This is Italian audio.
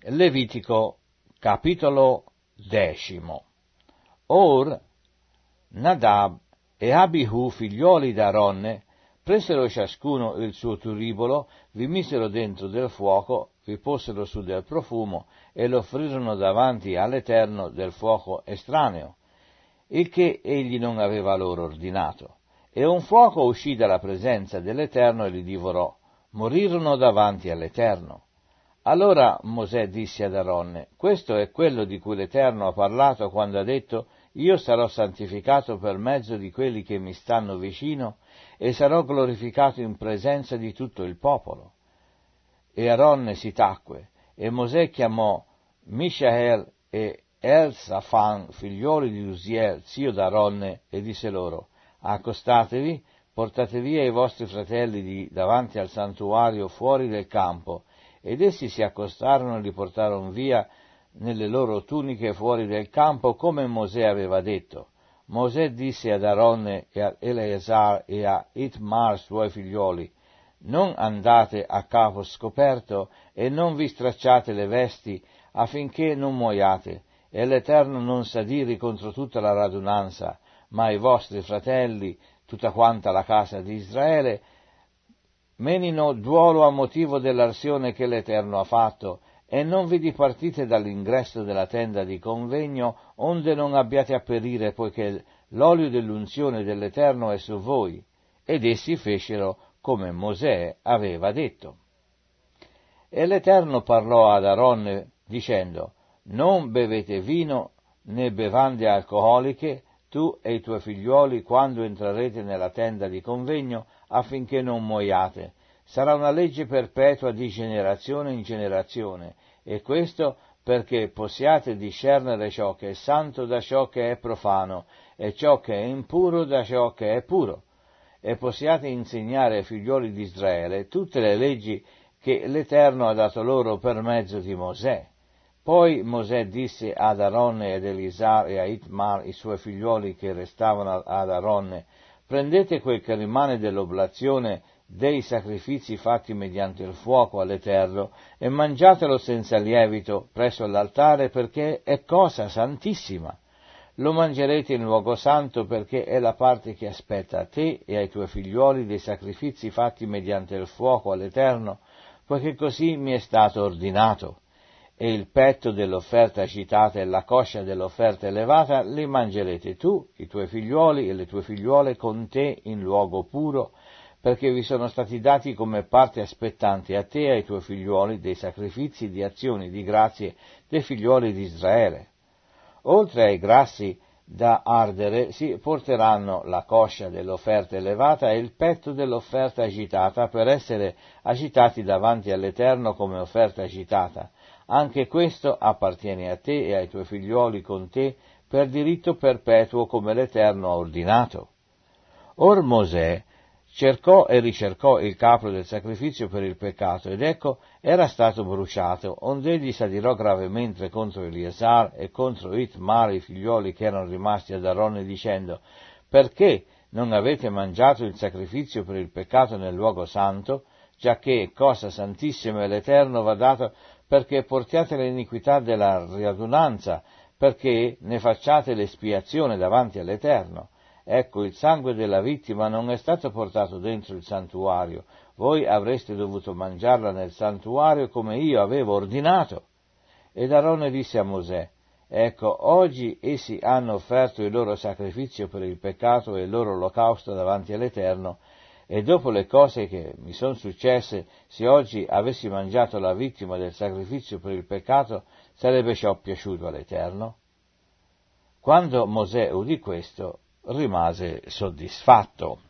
Levitico capitolo 10. Or Nadab e Abihu, figlioli d'Aaronne, presero ciascuno il suo turibolo, vi misero dentro del fuoco, vi posero su del profumo e lo offrirono davanti all'Eterno del fuoco estraneo, il che egli non aveva loro ordinato. E un fuoco uscì dalla presenza dell'Eterno e li divorò. Morirono davanti all'Eterno. Allora Mosè disse ad Aaronne: questo è quello di cui l'Eterno ha parlato quando ha detto: io sarò santificato per mezzo di quelli che mi stanno vicino e sarò glorificato in presenza di tutto il popolo. E Aaronne si tacque, e Mosè chiamò Mishael e Elsafan, figlioli di Uziel, zio d'Aaronne, e disse loro: accostatevi, portate via i vostri fratelli davanti al santuario fuori del campo. Ed essi si accostarono e li portarono via nelle loro tuniche fuori del campo, come Mosè aveva detto. Mosè disse ad Aaronne e ad Eleazar e a Itmar, suoi figlioli: non andate a capo scoperto e non vi stracciate le vesti, affinché non muoiate, e l'Eterno non s'adiri contro tutta la radunanza, ma i vostri fratelli, tutta quanta la casa di Israele, menino duolo a motivo dell'arsione che l'Eterno ha fatto, e non vi dipartite dall'ingresso della tenda di convegno, onde non abbiate a perire, poiché l'olio dell'unzione dell'Eterno è su voi. Ed essi fecero come Mosè aveva detto. E l'Eterno parlò ad Aaronne dicendo: non bevete vino né bevande alcoholiche, tu e i tuoi figliuoli, quando entrerete nella tenda di convegno, affinché non muoiate. Sarà una legge perpetua di generazione in generazione, e questo perché possiate discernere ciò che è santo da ciò che è profano, e ciò che è impuro da ciò che è puro, e possiate insegnare ai figlioli di Israele tutte le leggi che l'Eterno ha dato loro per mezzo di Mosè. Poi Mosè disse ad Aaronne ed Elisar e a Itmar, i suoi figlioli che restavano ad Aaronne: prendete quel che rimane dell'oblazione dei sacrifici fatti mediante il fuoco all'Eterno e mangiatelo senza lievito presso l'altare, perché è cosa santissima. Lo mangerete in luogo santo, perché è la parte che aspetta a te e ai tuoi figlioli dei sacrifici fatti mediante il fuoco all'Eterno, poiché così mi è stato ordinato. E il petto dell'offerta agitata e la coscia dell'offerta elevata li mangerete tu, i tuoi figlioli e le tue figliuole con te in luogo puro, perché vi sono stati dati come parte aspettante a te e ai tuoi figliuoli dei sacrifici di azioni di grazie dei figliuoli di Israele. Oltre ai grassi da ardere si porteranno la coscia dell'offerta elevata e il petto dell'offerta agitata, per essere agitati davanti all'Eterno come offerta agitata. Anche questo appartiene a te e ai tuoi figlioli con te per diritto perpetuo, come l'Eterno ha ordinato. Or Mosè cercò e ricercò il capro del sacrificio per il peccato, ed ecco, era stato bruciato, onde egli s'adirò gravemente contro Eleazar e contro Itmar, i figlioli che erano rimasti ad Aaronne, dicendo: perché non avete mangiato il sacrificio per il peccato nel luogo santo, giacché cosa santissima e l'Eterno va dato, perché portiate l'iniquità della radunanza, perché ne facciate l'espiazione davanti all'Eterno. Ecco, il sangue della vittima non è stato portato dentro il santuario, voi avreste dovuto mangiarla nel santuario come io avevo ordinato. Ed Aaronne disse a Mosè: ecco, oggi essi hanno offerto il loro sacrificio per il peccato e il loro olocausto davanti all'Eterno, e dopo le cose che mi sono successe, se oggi avessi mangiato la vittima del sacrificio per il peccato, sarebbe ciò piaciuto all'Eterno? Quando Mosè udì questo, rimase soddisfatto.